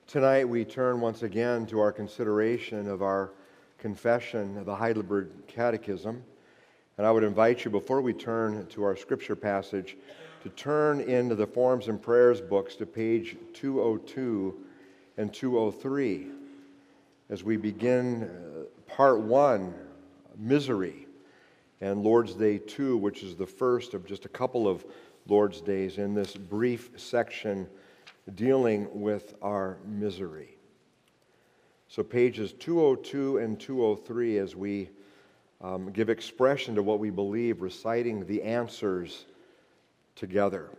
Tonight we turn once again to our consideration of our confession of the Heidelberg Catechism. And I would invite you, before we turn to our scripture passage, to turn into the Forms and Prayers books to page 202 and 203 as we begin part 1, Misery, and Lord's Day 2, which is the first of just a couple of Lord's Days in this brief section dealing with our misery. So pages 202 and 203 as we give expression to what we believe, reciting the answers together.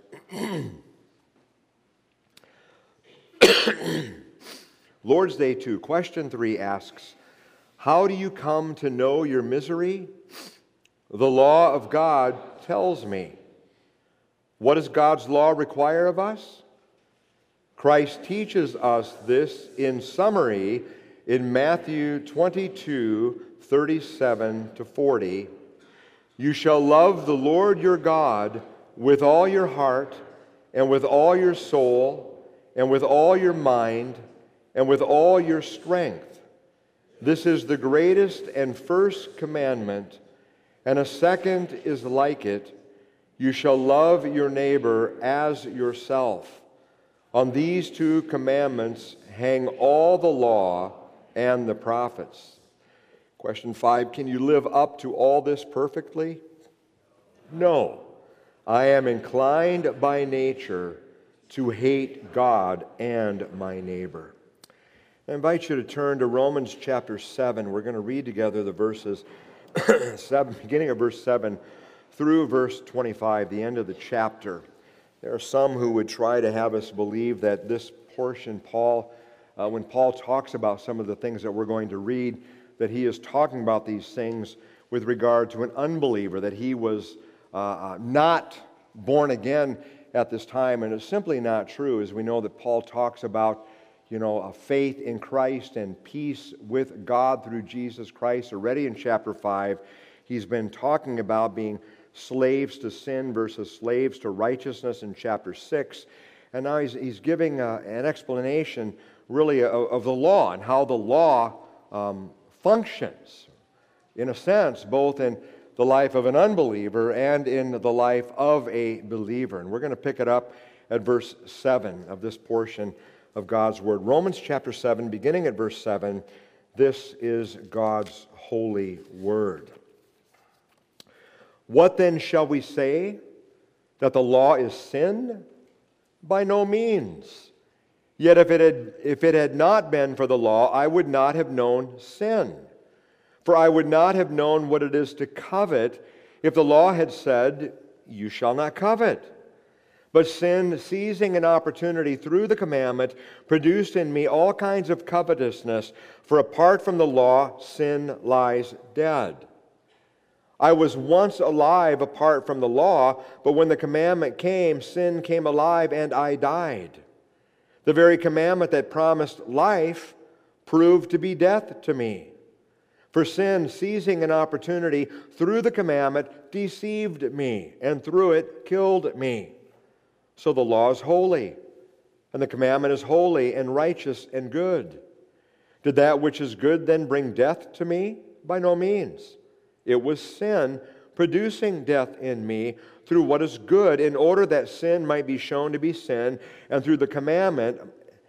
Lord's Day 2, question 3 asks, how do you come to know your misery? The law of God tells me. What does God's law require of us? Christ teaches us this in summary in Matthew 22, 37 to 40. You shall love the Lord your God with all your heart and with all your soul and with all your mind and with all your strength. This is the greatest and first commandment, and a second is like it. You shall love your neighbor as yourself. On these two commandments hang all the law and the prophets. Question 5, can you live up to all this perfectly? No. I am inclined by nature to hate God and my neighbor. I invite you to turn to Romans chapter 7. We're going to read together the verses, beginning of verse 7 through verse 25, the end of the chapter. There are some who would try to have us believe that this portion, when Paul talks about some of the things that we're going to read, that he is talking about these things with regard to an unbeliever, that he was not born again at this time. And it's simply not true, as we know that Paul talks about, a faith in Christ and peace with God through Jesus Christ. Already in chapter 5, he's been talking about being slaves to sin versus slaves to righteousness in chapter 6. And now he's giving an explanation, really, of the law and how the law functions, in a sense, both in the life of an unbeliever and in the life of a believer. And we're going to pick it up at verse 7 of this portion of God's Word. Romans chapter 7, beginning at verse 7, this is God's holy Word. What then shall we say? That the law is sin? By no means. Yet if it had not been for the law, I would not have known sin. For I would not have known what it is to covet if the law had said, you shall not covet. But sin, seizing an opportunity through the commandment, produced in me all kinds of covetousness, for apart from the law, sin lies dead. I was once alive apart from the law, but when the commandment came, sin came alive and I died. The very commandment that promised life proved to be death to me. For sin, seizing an opportunity through the commandment, deceived me, and through it killed me. So the law is holy, and the commandment is holy and righteous and good. Did that which is good then bring death to me? By no means. It was sin producing death in me through what is good, in order that sin might be shown to be sin, and through the commandment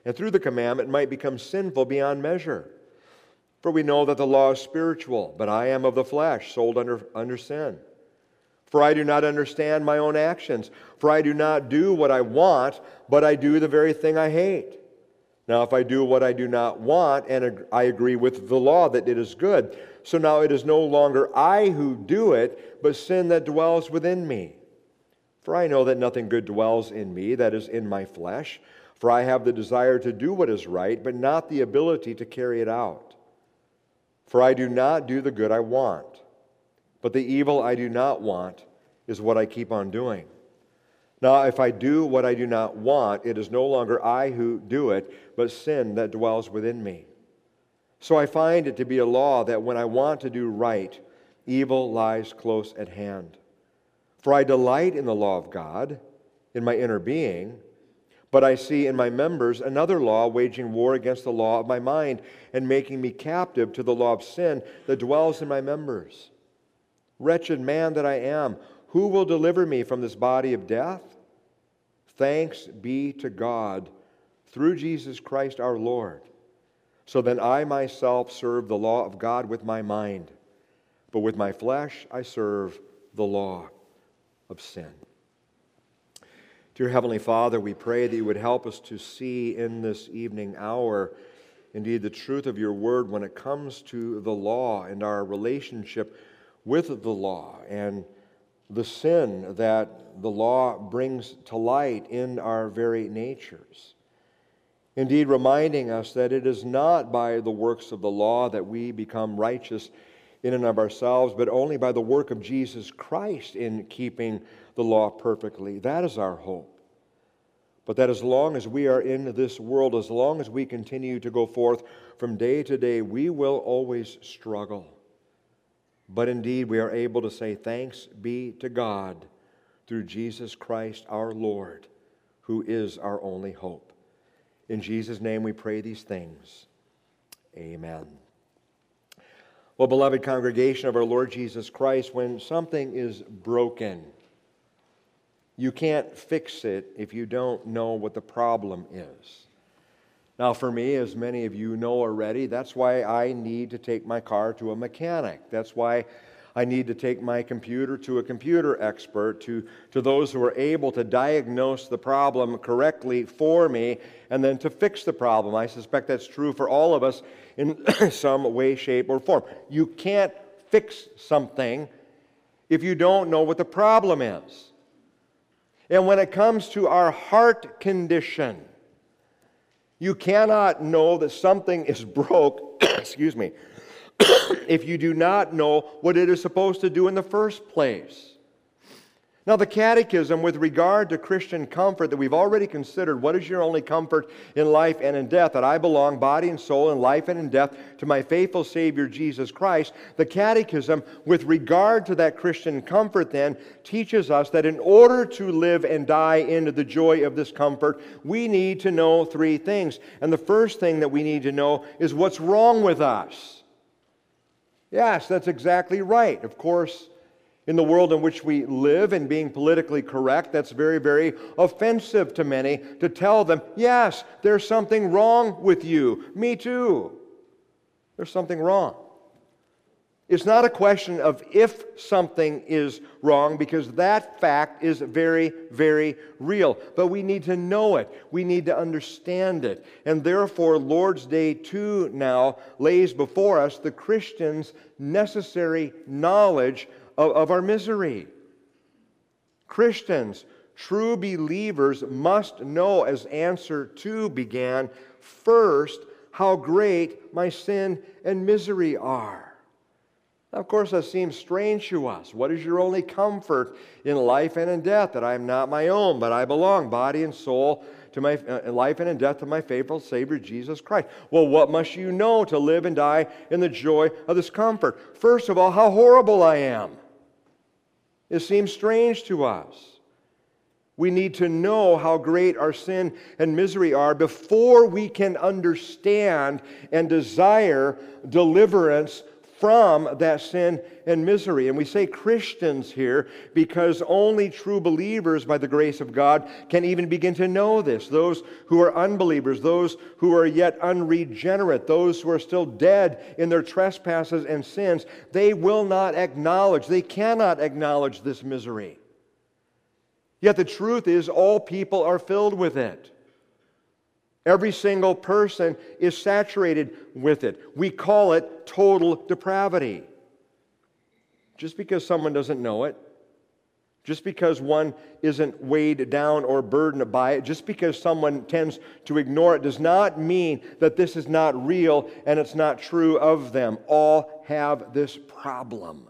might become sinful beyond measure. For we know that the law is spiritual, but I am of the flesh, sold under sin. For I do not understand my own actions, for I do not do what I want, but I do the very thing I hate. Now if I do what I do not want, and I agree with the law that it is good, so now it is no longer I who do it, but sin that dwells within me. For I know that nothing good dwells in me, that is in my flesh. For I have the desire to do what is right, but not the ability to carry it out. For I do not do the good I want, but the evil I do not want is what I keep on doing. Now if I do what I do not want, it is no longer I who do it, but sin that dwells within me. So I find it to be a law that when I want to do right, evil lies close at hand. For I delight in the law of God, in my inner being, But I see in my members another law waging war against the law of my mind and making me captive to the law of sin that dwells in my members. Wretched man that I am, who will deliver me from this body of death? Thanks be to God through Jesus Christ our Lord. So then I myself serve the law of God with my mind, but with my flesh I serve the law of sin. Dear Heavenly Father, we pray that you would help us to see in this evening hour, indeed, the truth of your word when it comes to the law and our relationship with the law and the sin that the law brings to light in our very natures. Indeed, reminding us that it is not by the works of the law that we become righteous in and of ourselves, but only by the work of Jesus Christ in keeping the law perfectly. That is our hope. But that as long as we are in this world, as long as we continue to go forth from day to day, we will always struggle. But indeed, we are able to say, thanks be to God through Jesus Christ our Lord, who is our only hope. In Jesus' name we pray these things. Amen. Well, beloved congregation of our Lord Jesus Christ, when something is broken, you can't fix it if you don't know what the problem is. Now, for me, as many of you know already, that's why I need to take my car to a mechanic. That's why I need to take my computer to a computer expert, to those who are able to diagnose the problem correctly for me and then to fix the problem. I suspect that's true for all of us in some way, shape, or form. You can't fix something if you don't know what the problem is. And when it comes to our heart condition, you cannot know that something is broke, excuse me, if you do not know what it is supposed to do in the first place. Now, the Catechism, with regard to Christian comfort that we've already considered, what is your only comfort in life and in death? That I belong, body and soul, in life and in death, to my faithful Savior, Jesus Christ. The Catechism, with regard to that Christian comfort, then, teaches us that in order to live and die into the joy of this comfort, we need to know three things. And the first thing that we need to know is what's wrong with us. Yes, that's exactly right. Of course, in the world in which we live and being politically correct, that's very, very offensive to many to tell them, yes, there's something wrong with you. Me too. There's something wrong. It's not a question of if something is wrong, because that fact is very, very real. But we need to know it. We need to understand it. And therefore, Lord's Day 2 now lays before us the Christian's necessary knowledge of our misery. Christians, true believers, must know, as answer 2 began, first, how great my sin and misery are. Now, of course, that seems strange to us. What is your only comfort in life and in death? That I am not my own, but I belong, body and soul, to my life and in death to my faithful Savior, Jesus Christ. Well, what must you know to live and die in the joy of this comfort? First of all, how horrible I am. It seems strange to us. We need to know how great our sin and misery are before we can understand and desire deliverance from that sin and misery. And we say Christians here because only true believers, by the grace of God, can even begin to know this. Those who are unbelievers, those who are yet unregenerate, those who are still dead in their trespasses and sins, they will not acknowledge, they cannot acknowledge this misery. Yet the truth is, all people are filled with it. Every single person is saturated with it. We call it total depravity. Just because someone doesn't know it, just because one isn't weighed down or burdened by it, just because someone tends to ignore it, does not mean that this is not real and it's not true of them. All have this problem.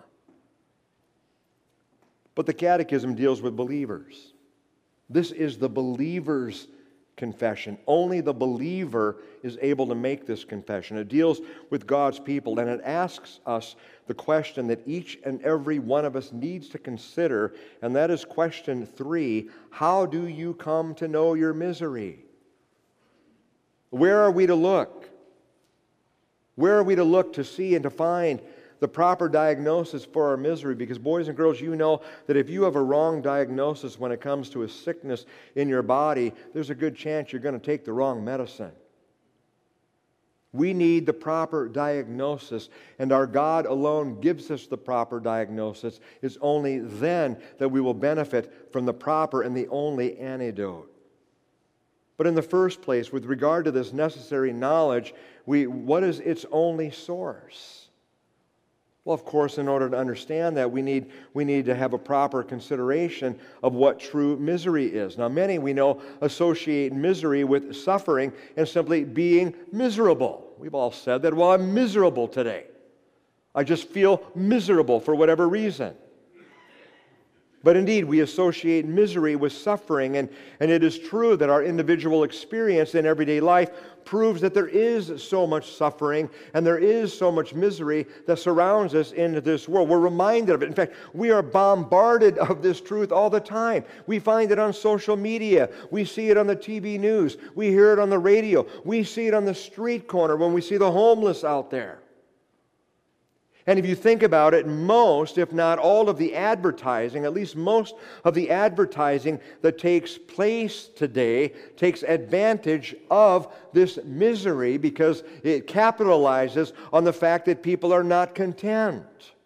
But the Catechism deals with believers. This is the believer's confession. Only the believer is able to make this confession. It deals with God's people, and it asks us the question that each and every one of us needs to consider, and that is question 3: how do you come to know your misery? Where are we to look? Where are we to look to see and to find the proper diagnosis for our misery? Because, boys and girls, you know that if you have a wrong diagnosis when it comes to a sickness in your body, there's a good chance you're going to take the wrong medicine. We need the proper diagnosis, and our God alone gives us the proper diagnosis. It's only then that we will benefit from the proper and the only antidote. But in the first place, with regard to this necessary knowledge, what is its only source? Well, of course, in order to understand that, we need to have a proper consideration of what true misery is. Now, many, we know, associate misery with suffering and simply being miserable. We've all said that, well, I'm miserable today. I just feel miserable for whatever reason. But indeed, we associate misery with suffering, and it is true that our individual experience in everyday life proves that there is so much suffering and there is so much misery that surrounds us in this world. We're reminded of it. In fact, we are bombarded of this truth all the time. We find it on social media. We see it on the TV news. We hear it on the radio. We see it on the street corner when we see the homeless out there. And if you think about it, most, if not all of the advertising, at least most of the advertising that takes place today takes advantage of this misery because it capitalizes on the fact that people are not content.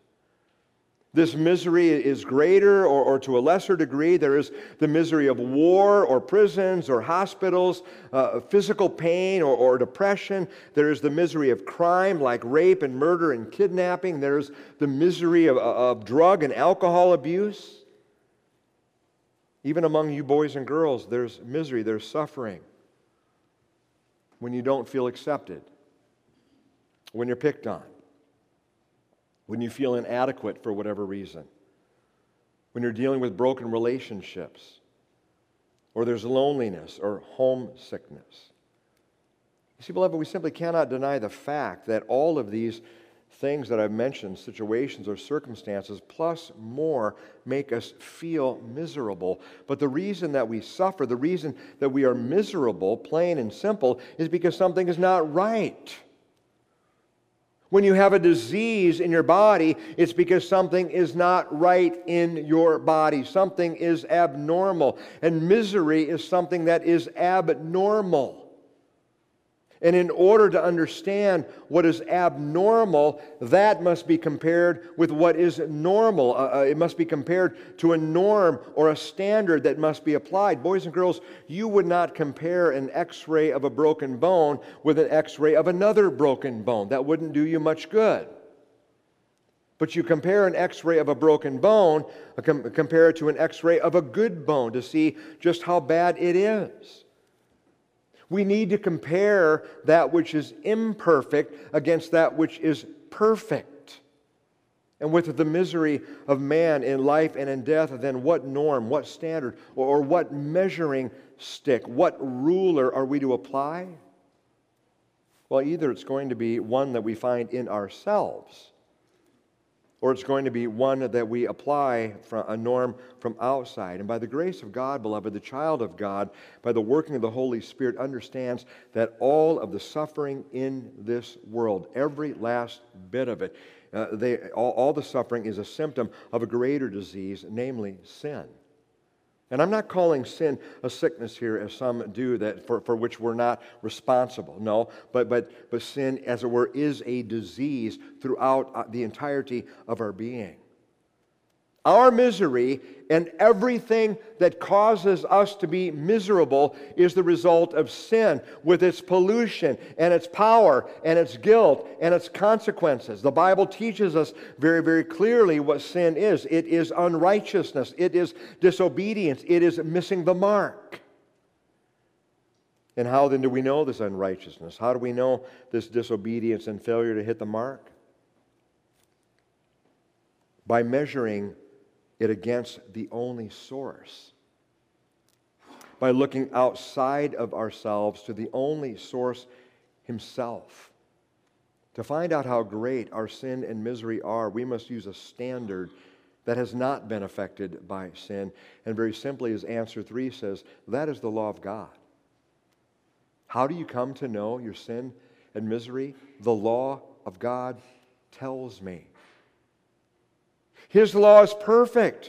This misery is greater or to a lesser degree. There is the misery of war or prisons or hospitals, physical pain or depression. There is the misery of crime like rape and murder and kidnapping. There's the misery of drug and alcohol abuse. Even among you boys and girls, there's misery, there's suffering. When you don't feel accepted, when you're picked on, when you feel inadequate for whatever reason, when you're dealing with broken relationships, or there's loneliness or homesickness. You see, beloved, we simply cannot deny the fact that all of these things that I've mentioned, situations or circumstances, plus more, make us feel miserable. But the reason that we suffer, the reason that we are miserable, plain and simple, is because something is not right. When you have a disease in your body, it's because something is not right in your body. Something is abnormal. And misery is something that is abnormal. And in order to understand what is abnormal, that must be compared with what is normal. It must be compared to a norm or a standard that must be applied. Boys and girls, you would not compare an x-ray of a broken bone with an x-ray of another broken bone. That wouldn't do you much good. But you compare an x-ray of a broken bone, compare it to an x-ray of a good bone to see just how bad it is. We need to compare that which is imperfect against that which is perfect. And with the misery of man in life and in death, then what norm, what standard, or what measuring stick, what ruler are we to apply? Well, either it's going to be one that we find in ourselves, or it's going to be one that we apply from a norm from outside. And by the grace of God, beloved, the child of God, by the working of the Holy Spirit, understands that all of the suffering in this world, every last bit of it, all the suffering is a symptom of a greater disease, namely sin. And I'm not calling sin a sickness here, as some do, that for which we're not responsible. No, but sin, as it were, is a disease throughout the entirety of our being. Our misery and everything that causes us to be miserable is the result of sin, with its pollution and its power and its guilt and its consequences. The Bible teaches us very, very clearly what sin is. It is unrighteousness. It is disobedience. It is missing the mark. And how then do we know this unrighteousness? How do we know this disobedience and failure to hit the mark? By measuring it against the only source. by looking outside of ourselves to the only source, Himself. To find out how great our sin and misery are, we must use a standard that has not been affected by sin. And very simply, as answer 3 says, that is the law of God. How do you come to know your sin and misery? The law of God tells me. His law is perfect.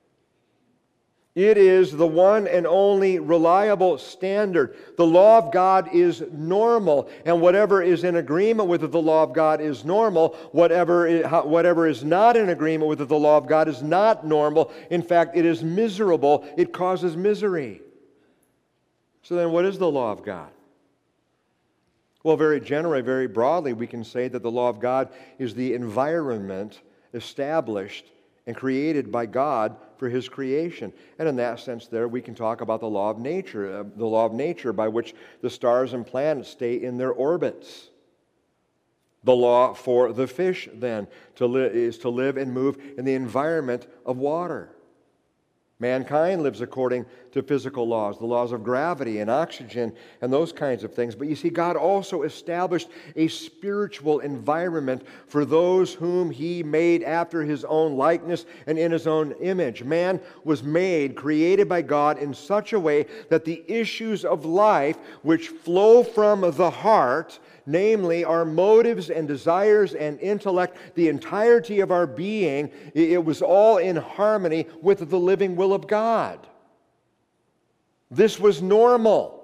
It is the one and only reliable standard. The law of God is normal, and whatever is in agreement with the law of God is normal. Whatever is not in agreement with the law of God is not normal. In fact, it is miserable. It causes misery. So then what is the law of God? Well, very generally, very broadly, we can say that the law of God is the environment established and created by God for His creation. And in that sense there, we can talk about the law of nature by which the stars and planets stay in their orbits. The law for the fish, then, is to live and move in the environment of water. Mankind lives according to physical laws, the laws of gravity and oxygen and those kinds of things. But you see, God also established a spiritual environment for those whom He made after His own likeness and in His own image. Man was made, created by God in such a way that the issues of life which flow from the heart, namely our motives and desires and intellect, the entirety of our being, it was all in harmony with the living will of God. This was normal.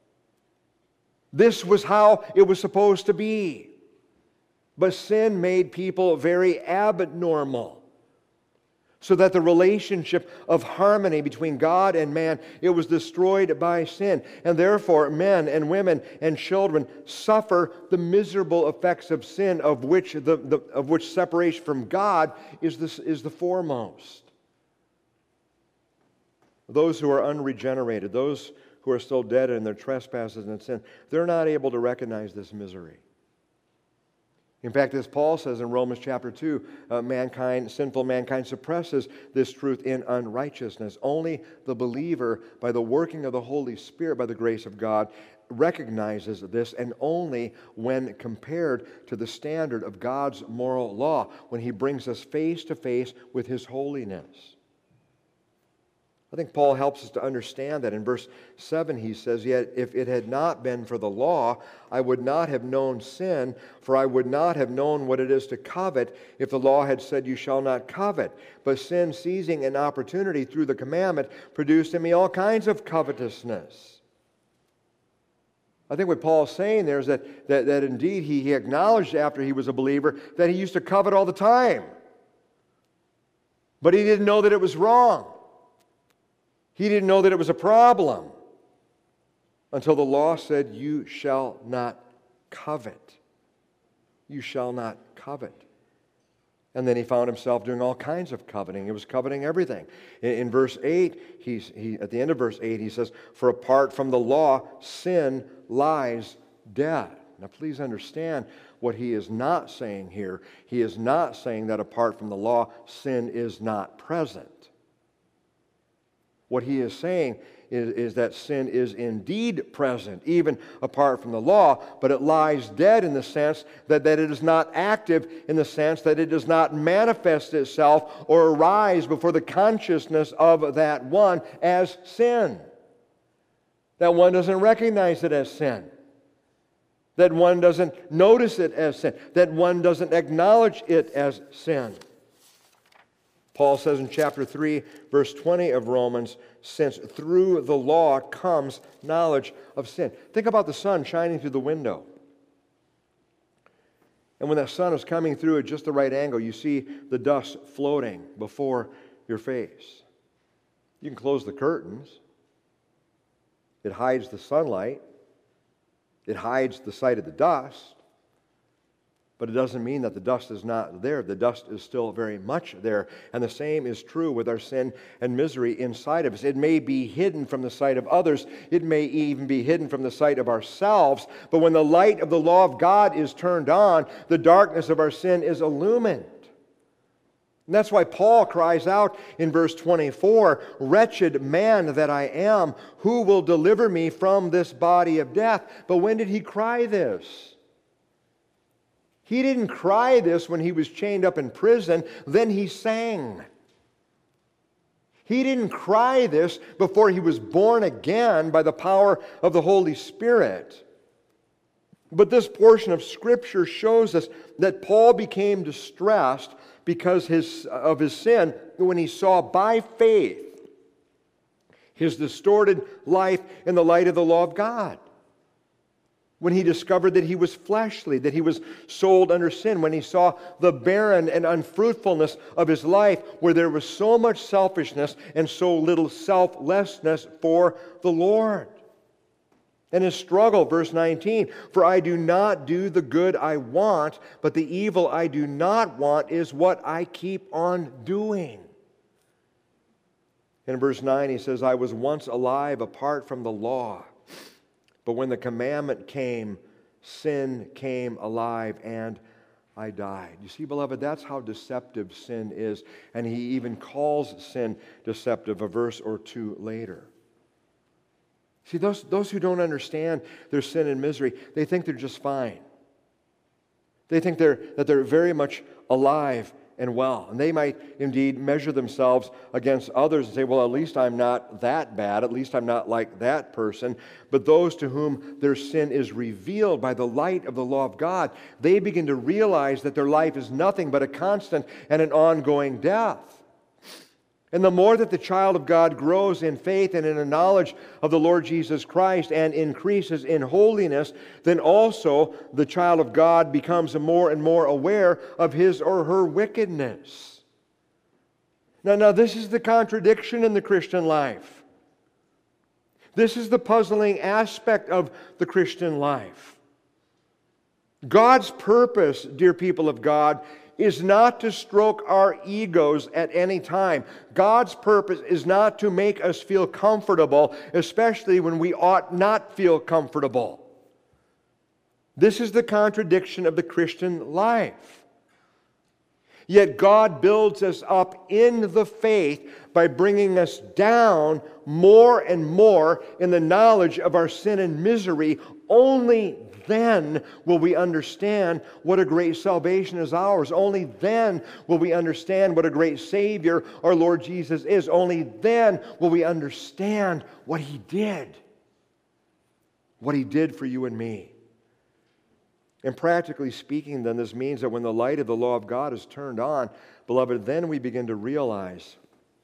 This was how it was supposed to be. But sin made people very abnormal, so that the relationship of harmony between God and man, it was destroyed by sin. And therefore, men and women and children suffer the miserable effects of sin, of which separation from God is the foremost. Those who are unregenerated, those who are still dead in their trespasses and sin, they're not able to recognize this misery. In fact, as Paul says in Romans chapter 2, sinful mankind suppresses this truth in unrighteousness. Only the believer, by the working of the Holy Spirit, by the grace of God, recognizes this, and only when compared to the standard of God's moral law, when He brings us face to face with His holiness. I think Paul helps us to understand that. In verse 7 he says, "Yet if it had not been for the law, I would not have known sin, for I would not have known what it is to covet if the law had said, 'You shall not covet.' But sin, seizing an opportunity through the commandment, produced in me all kinds of covetousness." I think what Paul is saying there is that indeed he acknowledged after he was a believer that he used to covet all the time. But he didn't know that it was wrong. He didn't know that it was a problem until the law said, "You shall not covet." You shall not covet. And then he found himself doing all kinds of coveting. He was coveting everything. In verse 8, at the end of verse 8, he says, "For apart from the law, sin lies dead." Now please understand what he is not saying here. He is not saying that apart from the law, sin is not present. What he is saying is that sin is indeed present, even apart from the law, but it lies dead in the sense that it is not active, in the sense that it does not manifest itself or arise before the consciousness of that one as sin. That one doesn't recognize it as sin. That one doesn't notice it as sin. That one doesn't acknowledge it as sin. Paul says in chapter 3, verse 20 of Romans, "Since through the law comes knowledge of sin." Think about the sun shining through the window. And when that sun is coming through at just the right angle, you see the dust floating before your face. You can close the curtains. It hides the sunlight. It hides the sight of the dust. But it doesn't mean that the dust is not there. The dust is still very much there. And the same is true with our sin and misery inside of us. It may be hidden from the sight of others. It may even be hidden from the sight of ourselves. But when the light of the law of God is turned on, the darkness of our sin is illumined. And that's why Paul cries out in verse 24, "Wretched man that I am, who will deliver me from this body of death?" But when did he cry this? He didn't cry this when he was chained up in prison. Then he sang. He didn't cry this before he was born again by the power of the Holy Spirit. But this portion of Scripture shows us that Paul became distressed because of his sin when he saw by faith his distorted life in the light of the law of God. When he discovered that he was fleshly, that he was sold under sin, when he saw the barren and unfruitfulness of his life, where there was so much selfishness and so little selflessness for the Lord. And his struggle, verse 19, "For I do not do the good I want, but the evil I do not want is what I keep on doing." In verse 9 he says, "I was once alive apart from the law, but when the commandment came, sin came alive and I died." You see, beloved, that's how deceptive sin is. And he even calls sin deceptive a verse or two later. See, those who don't understand their sin and misery, they think they're just fine. They think that they're very much alive and well. And they might indeed measure themselves against others and say, "Well, at least I'm not that bad. At least I'm not like that person." But those to whom their sin is revealed by the light of the law of God, they begin to realize that their life is nothing but a constant and an ongoing death. And the more that the child of God grows in faith and in a knowledge of the Lord Jesus Christ and increases in holiness, then also the child of God becomes more and more aware of his or her wickedness. Now this is the contradiction in the Christian life. This is the puzzling aspect of the Christian life. God's purpose, dear people of God, is not to stroke our egos at any time. God's purpose is not to make us feel comfortable, especially when we ought not feel comfortable. This is the contradiction of the Christian life. Yet God builds us up in the faith by bringing us down more and more in the knowledge of our sin and misery. Only then will we understand what a great salvation is ours. Only then will we understand what a great Savior our Lord Jesus is. Only then will we understand what He did. What He did for you and me. And practically speaking, then, this means that when the light of the law of God is turned on, beloved, then we begin to realize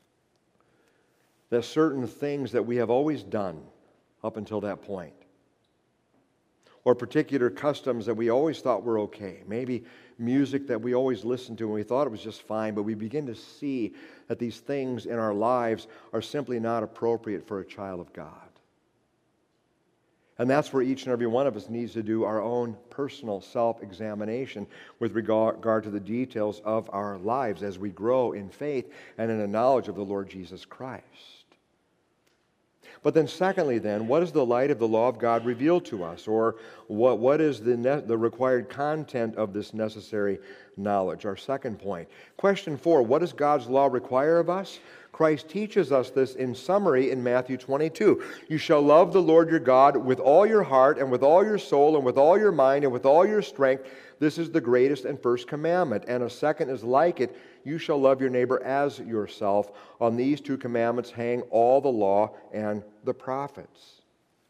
that certain things that we have always done up until that point, or particular customs that we always thought were okay, maybe music that we always listened to and we thought it was just fine, but we begin to see that these things in our lives are simply not appropriate for a child of God. And that's where each and every one of us needs to do our own personal self-examination with regard to the details of our lives as we grow in faith and in a knowledge of the Lord Jesus Christ. But then secondly then, what does the light of the law of God reveal to us? Or what is the required content of this necessary knowledge? Our second point. Question 4, what does God's law require of us? Christ teaches us this in summary in Matthew 22. You shall love the Lord your God with all your heart and with all your soul and with all your mind and with all your strength. This is the greatest and first commandment. And a second is like it. You shall love your neighbor as yourself. On these two commandments hang all the law and the prophets.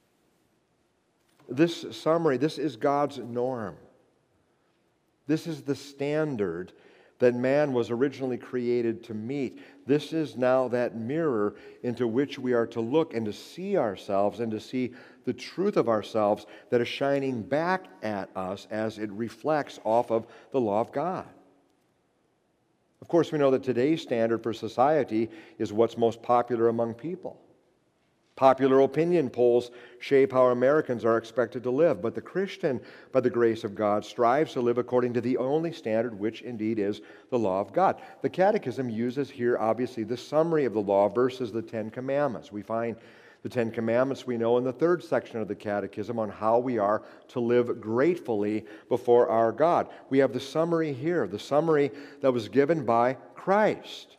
This summary, this is God's norm. This is the standard that man was originally created to meet. This is now that mirror into which we are to look and to see ourselves and to see the truth of ourselves that is shining back at us as it reflects off of the law of God. Of course, we know that today's standard for society is what's most popular among people. Popular opinion polls shape how Americans are expected to live, but the Christian, by the grace of God, strives to live according to the only standard, which indeed is the law of God. The Catechism uses here, obviously, the summary of the law versus the Ten Commandments. We find The Ten Commandments we know in the third section of the Catechism on how we are to live gratefully before our God. We have the summary here, the summary that was given by Christ,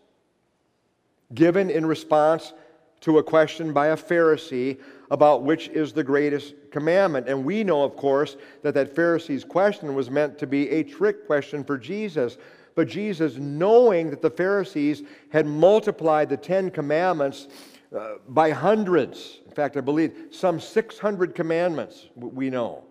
given in response to a question by a Pharisee about which is the greatest commandment. And we know, of course, that Pharisee's question was meant to be a trick question for Jesus. But Jesus, knowing that the Pharisees had multiplied the Ten Commandments by hundreds, in fact, I believe some 600 commandments we know,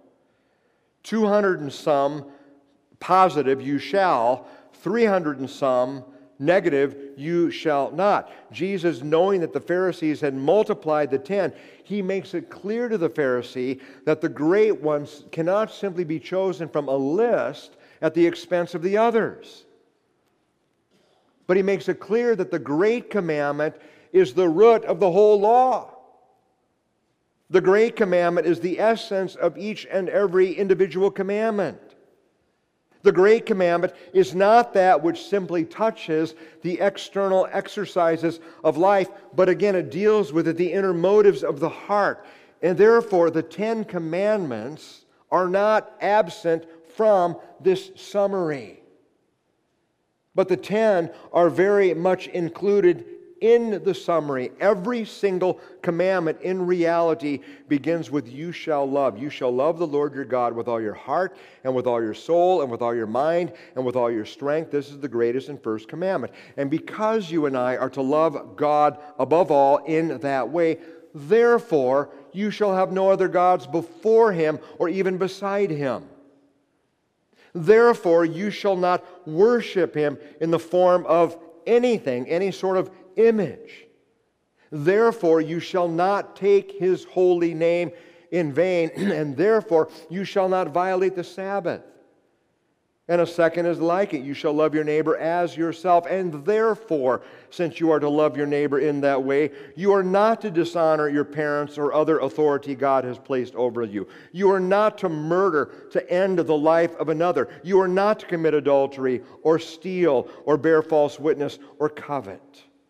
200 and some positive, you shall, 300 and some negative, you shall not. Jesus, knowing that the Pharisees had multiplied the 10, he makes it clear to the Pharisee that the great ones cannot simply be chosen from a list at the expense of the others. But he makes it clear that the great commandment is the root of the whole law. The great commandment is the essence of each and every individual commandment. The great commandment is not that which simply touches the external exercises of life, but again, it deals with the inner motives of the heart. And therefore, the Ten Commandments are not absent from this summary. But the 10 are very much included in the summary. Every single commandment in reality begins with you shall love. You shall love the Lord your God with all your heart and with all your soul and with all your mind and with all your strength. This is the greatest and first commandment. And because you and I are to love God above all in that way, therefore you shall have no other gods before him or even beside him. Therefore you shall not worship him in the form of anything, any sort of image. Therefore you shall not take his holy name in vain, and therefore you shall not violate the Sabbath. And a second is like it. You shall love your neighbor as yourself. And therefore, since you are to love your neighbor in that way, you are not to dishonor your parents or other authority God has placed over you. You are not to murder to end the life of another. You are not to commit adultery or steal or bear false witness or covet.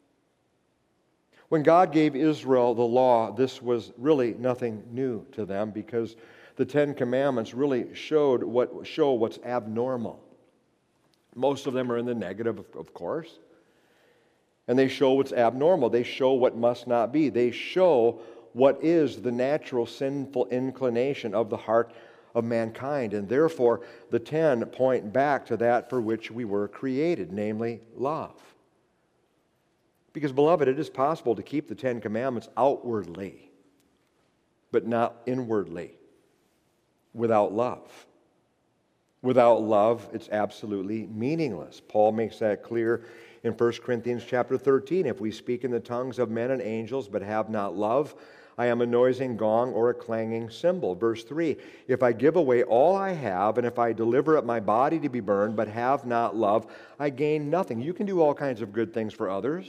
When God gave Israel the law, this was really nothing new to them, because the Ten Commandments really show what's abnormal. Most of them are in the negative, of course. And they show what's abnormal. They show what must not be. They show what is the natural sinful inclination of the heart of mankind. And therefore, the 10 point back to that for which we were created, namely love. Because, beloved, it is possible to keep the Ten Commandments outwardly, but not inwardly. Without love. Without love, it's absolutely meaningless. Paul makes that clear in 1 Corinthians chapter 13. If we speak in the tongues of men and angels but have not love, I am a noising gong or a clanging cymbal. Verse 3, if I give away all I have, and if I deliver up my body to be burned but have not love, I gain nothing. You can do all kinds of good things for others,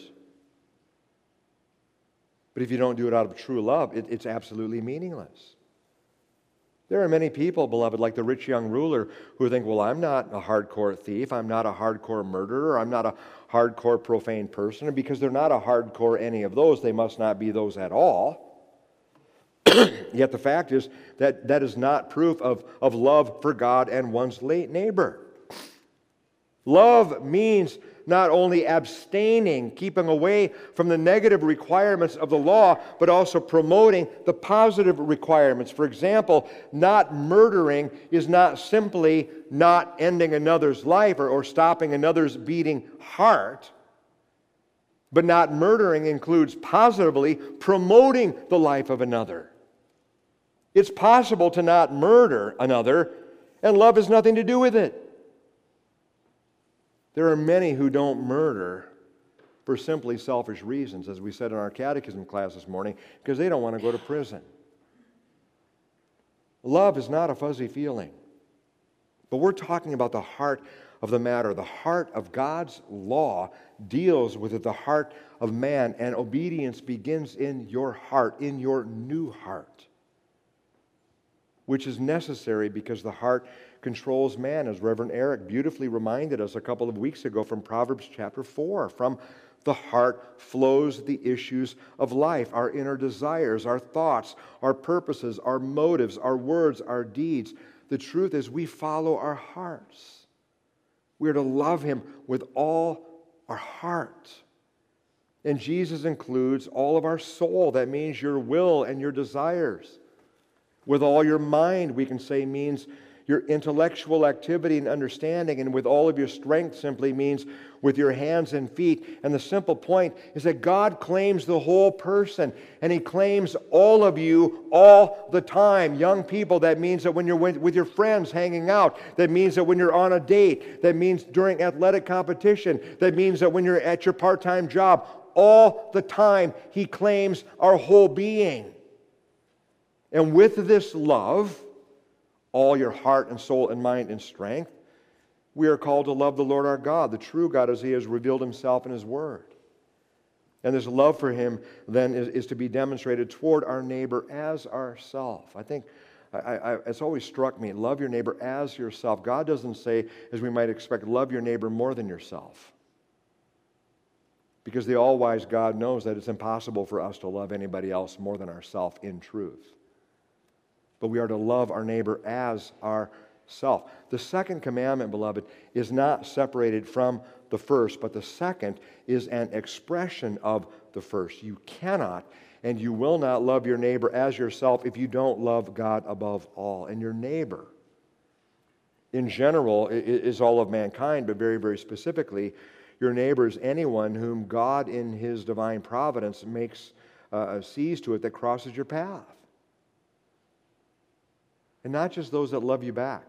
but if you don't do it out of true love, it's absolutely meaningless. There are many people, beloved, like the rich young ruler, who think, well, I'm not a hardcore thief, I'm not a hardcore murderer, I'm not a hardcore profane person. And because they're not a hardcore any of those, they must not be those at all. Yet the fact is that that is not proof of love for God and one's neighbor. Love means not only abstaining, keeping away from the negative requirements of the law, but also promoting the positive requirements. For example, not murdering is not simply not ending another's life or stopping another's beating heart, but not murdering includes positively promoting the life of another. It's possible to not murder another, and love has nothing to do with it. There are many who don't murder for simply selfish reasons, as we said in our catechism class this morning, because they don't want to go to prison. Love is not a fuzzy feeling, but we're talking about the heart of the matter. The heart of God's law deals with the heart of man, and obedience begins in your heart, in your new heart, which is necessary because the heart controls man, as Reverend Eric beautifully reminded us a couple of weeks ago from Proverbs chapter 4, from the heart flows the issues of life, our inner desires, our thoughts, our purposes, our motives, our words, our deeds. The truth is we follow our hearts. We are to love Him with all our heart. And Jesus includes all of our soul. That means your will and your desires. With all your mind, we can say, means your intellectual activity and understanding. And with all of your strength simply means with your hands and feet. And the simple point is that God claims the whole person. And He claims all of you all the time. Young people, that means that when you're with your friends hanging out. That means that when you're on a date. That means during athletic competition. That means that when you're at your part-time job. All the time, He claims our whole being. And with this love, all your heart and soul and mind and strength, we are called to love the Lord our God, the true God, as He has revealed Himself in His Word. And this love for Him then is to be demonstrated toward our neighbor as ourself. I think it's always struck me, love your neighbor as yourself. God doesn't say, as we might expect, love your neighbor more than yourself. Because the all-wise God knows that it's impossible for us to love anybody else more than ourselves in truth. But we are to love our neighbor as ourself. The second commandment, beloved, is not separated from the first, but the second is an expression of the first. You cannot and you will not love your neighbor as yourself if you don't love God above all. And your neighbor, in general, is all of mankind, but very, very specifically, your neighbor is anyone whom God in His divine providence sees to it that crosses your path. And not just those that love you back,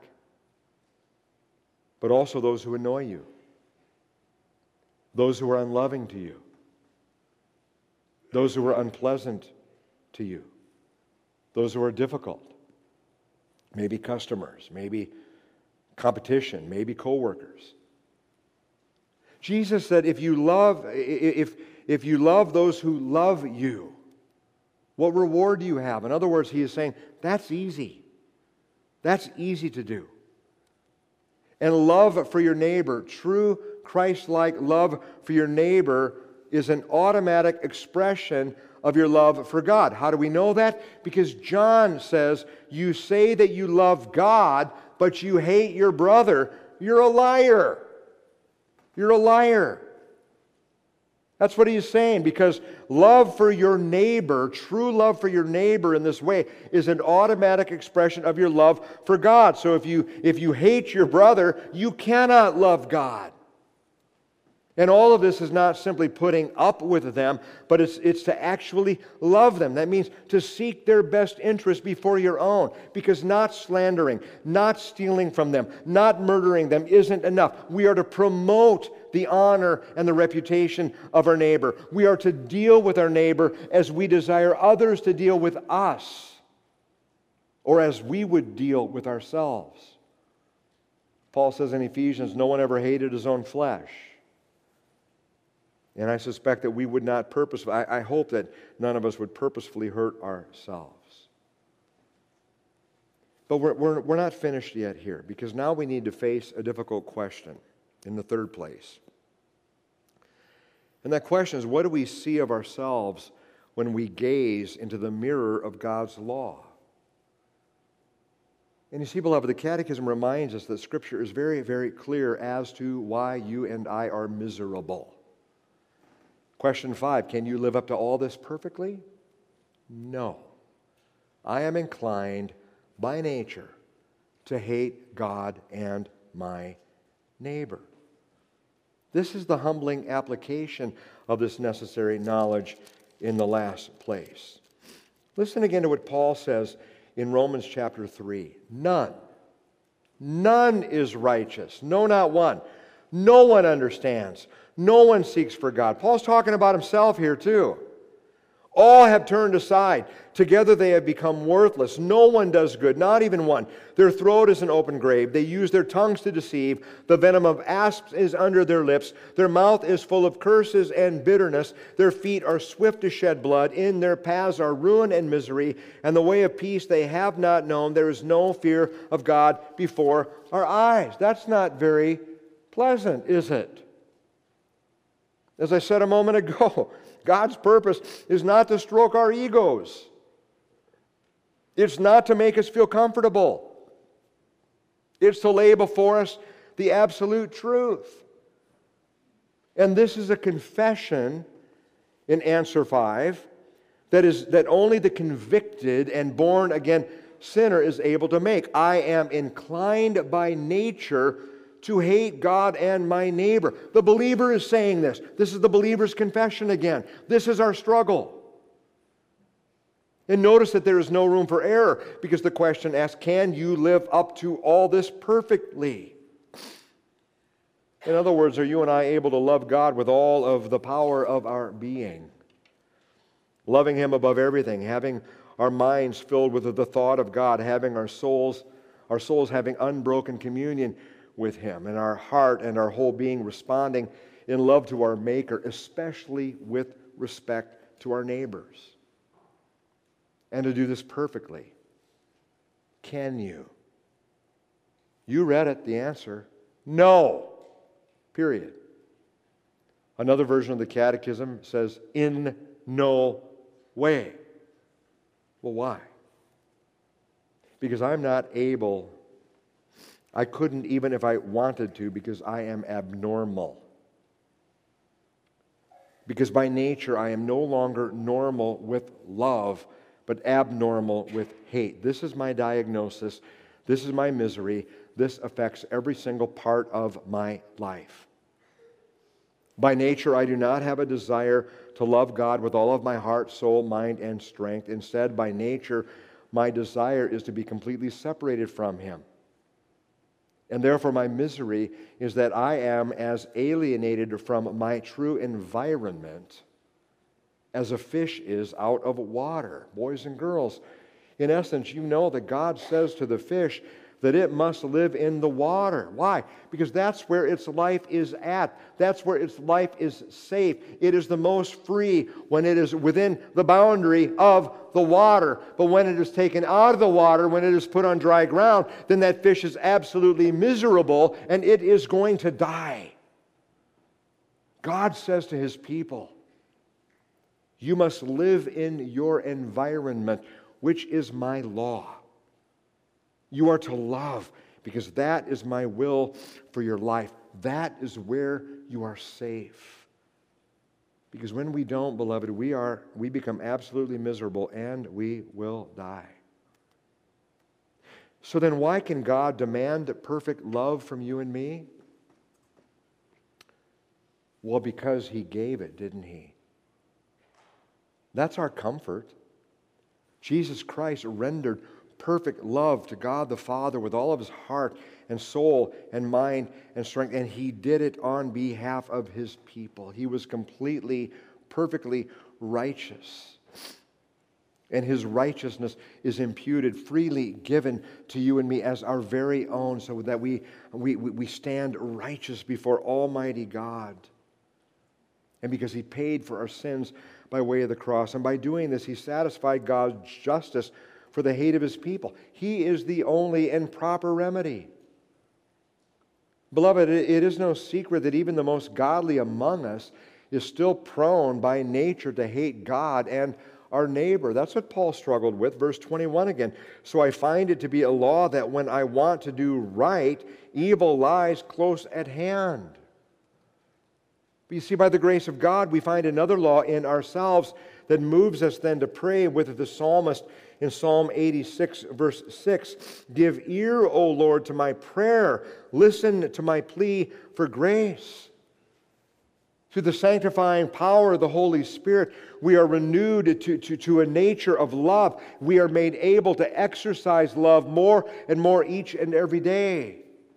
but also those who annoy you, those who are unloving to you, those who are unpleasant to you, those who are difficult, maybe customers, maybe competition, maybe co-workers. Jesus said, if you love those who love you, what reward do you have? In other words, He is saying, that's easy. That's easy to do. And love for your neighbor, true Christ-like love for your neighbor, is an automatic expression of your love for God. How do we know that? Because John says, you say that you love God, but you hate your brother. You're a liar. You're a liar. That's what he's saying, because love for your neighbor, true love for your neighbor in this way, is an automatic expression of your love for God. So if you hate your brother, you cannot love God. And all of this is not simply putting up with them, but it's to actually love them. That means to seek their best interest before your own. Because not slandering, not stealing from them, not murdering them isn't enough. We are to promote the honor and the reputation of our neighbor. We are to deal with our neighbor as we desire others to deal with us, or as we would deal with ourselves. Paul says in Ephesians, no one ever hated his own flesh. And I suspect that we would not purposefully, I hope that none of us would purposefully hurt ourselves. But we're not finished yet here, because now we need to face a difficult question in the third place. And that question is, what do we see of ourselves when we gaze into the mirror of God's law? And you see, beloved, the Catechism reminds us that Scripture is very, very clear as to why you and I are miserable. Question 5, can you live up to all this perfectly? No. I am inclined by nature to hate God and my neighbor. This is the humbling application of this necessary knowledge in the last place. Listen again to what Paul says in Romans chapter 3. None is righteous. No, not one. No one understands. No one seeks for God. Paul's talking about himself here too. All have turned aside. Together they have become worthless. No one does good, not even one. Their throat is an open grave. They use their tongues to deceive. The venom of asps is under their lips. Their mouth is full of curses and bitterness. Their feet are swift to shed blood. In their paths are ruin and misery. And the way of peace they have not known. There is no fear of God before our eyes. That's not very pleasant, is it? As I said a moment ago, God's purpose is not to stroke our egos. It's not to make us feel comfortable. It's to lay before us the absolute truth. And this is a confession in answer 5 that only the convicted and born again sinner is able to make. I am inclined by nature to hate God and my neighbor. The believer is saying this. This is the believer's confession again. This is our struggle. And notice that there is no room for error, because the question asks, can you live up to all this perfectly? In other words, are you and I able to love God with all of the power of our being? Loving Him above everything, having our minds filled with the thought of God, having our souls having unbroken communion with Him, and our heart and our whole being responding in love to our Maker, especially with respect to our neighbors. And to do this perfectly. Can you? You read it, the answer, no. Period. Another version of the Catechism says, in no way. Well, why? Because I'm not able, I couldn't even if I wanted to, because I am abnormal. Because by nature I am no longer normal with love, but abnormal with hate. This is my diagnosis. This is my misery. This affects every single part of my life. By nature, I do not have a desire to love God with all of my heart, soul, mind, and strength. Instead, by nature, my desire is to be completely separated from Him. And therefore, my misery is that I am as alienated from my true environment as a fish is out of water. Boys and girls, in essence, you know that God says to the fish that it must live in the water. Why? Because that's where its life is at. That's where its life is safe. It is the most free when it is within the boundary of the water. But when it is taken out of the water, when it is put on dry ground, then that fish is absolutely miserable and it is going to die. God says to His people, you must live in your environment, which is my law. You are to love, because that is my will for your life. That is where you are safe. Because when we don't, beloved, we become absolutely miserable and we will die. So then why can God demand perfect love from you and me? Well, because He gave it, didn't He? That's our comfort. Jesus Christ rendered perfect love to God the Father with all of His heart and soul and mind and strength, and He did it on behalf of His people. He was completely, perfectly righteous. And His righteousness is imputed, freely given to you and me as our very own, so that we stand righteous before Almighty God. And because He paid for our sins by way of the cross. And by doing this, He satisfied God's justice for the hate of His people. He is the only and proper remedy. Beloved, it is no secret that even the most godly among us is still prone by nature to hate God and our neighbor. That's what Paul struggled with. Verse 21 again. So I find it to be a law that when I want to do right, evil lies close at hand. But you see, by the grace of God, we find another law in ourselves that moves us then to pray with the psalmist in Psalm 86, verse 6. Give ear, O Lord, to my prayer. Listen to my plea for grace. Through the sanctifying power of the Holy Spirit, we are renewed to a nature of love. We are made able to exercise love more and more each and every day.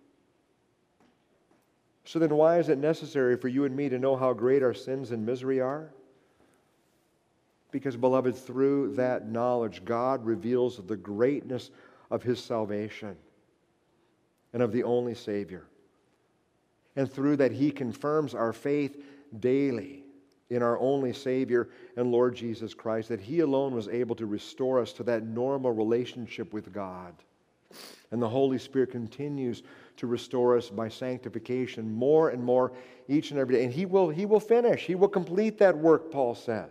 So then why is it necessary for you and me to know how great our sins and misery are? Because, beloved, through that knowledge, God reveals the greatness of His salvation and of the only Savior. And through that, He confirms our faith daily in our only Savior and Lord Jesus Christ, that He alone was able to restore us to that normal relationship with God. And the Holy Spirit continues to restore us by sanctification more and more each and every day. And He will finish. He will complete that work, Paul says.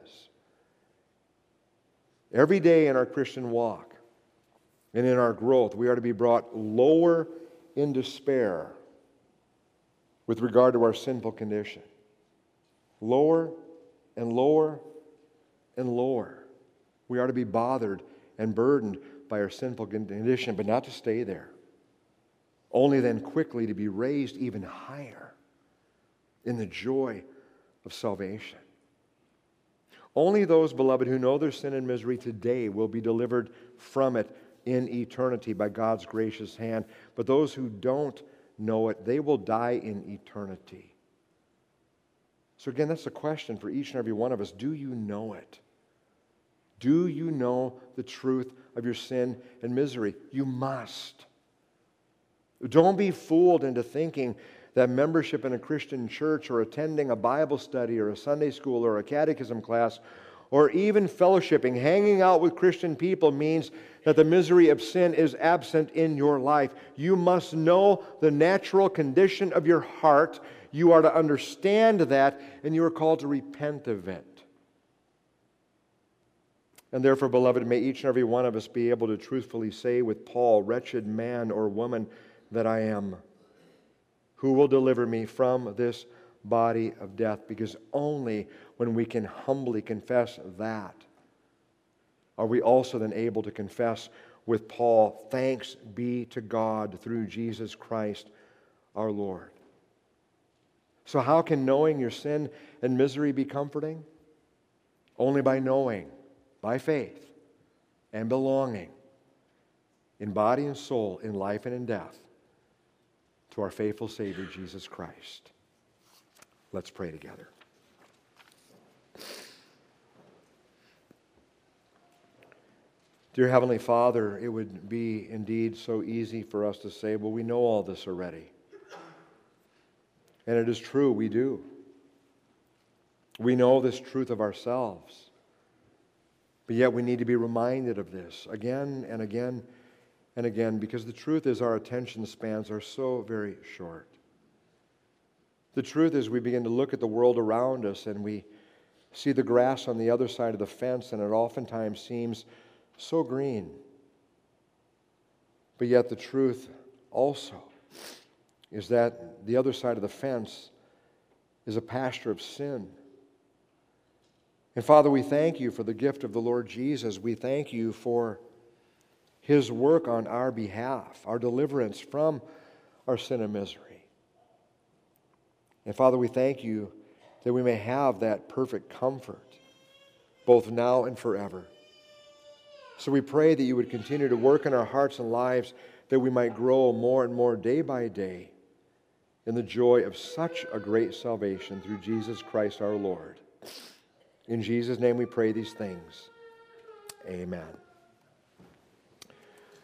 Every day in our Christian walk and in our growth, we are to be brought lower in despair with regard to our sinful condition. Lower and lower and lower. We are to be bothered and burdened by our sinful condition, but not to stay there. Only then quickly to be raised even higher in the joy of salvation. Only those, beloved, who know their sin and misery today will be delivered from it in eternity by God's gracious hand. But those who don't know it, they will die in eternity. So again, that's the question for each and every one of us. Do you know it? Do you know the truth of your sin and misery? You must. Don't be fooled into thinking that membership in a Christian church or attending a Bible study or a Sunday school or a catechism class or even fellowshipping, hanging out with Christian people means that the misery of sin is absent in your life. You must know the natural condition of your heart. You are to understand that, and you are called to repent of it. And therefore, beloved, may each and every one of us be able to truthfully say with Paul, "Wretched man or woman that I am, who will deliver me from this body of death?" Because only when we can humbly confess that are we also then able to confess with Paul, "Thanks be to God through Jesus Christ our Lord." So how can knowing your sin and misery be comforting? Only by knowing, by faith, and belonging in body and soul, in life and in death, to our faithful Savior, Jesus Christ. Let's pray together. Dear Heavenly Father, it would be indeed so easy for us to say, well, we know all this already. And it is true, we do. We know this truth of ourselves. But yet we need to be reminded of this again and again and again, because the truth is our attention spans are so very short. The truth is we begin to look at the world around us and we see the grass on the other side of the fence, and it oftentimes seems so green. But yet the truth also is that the other side of the fence is a pasture of sin. And Father, we thank you for the gift of the Lord Jesus. We thank you for His work on our behalf, our deliverance from our sin and misery. And Father, we thank you that we may have that perfect comfort, both now and forever. So we pray that you would continue to work in our hearts and lives, that we might grow more and more day by day in the joy of such a great salvation through Jesus Christ our Lord. In Jesus' name we pray these things. Amen.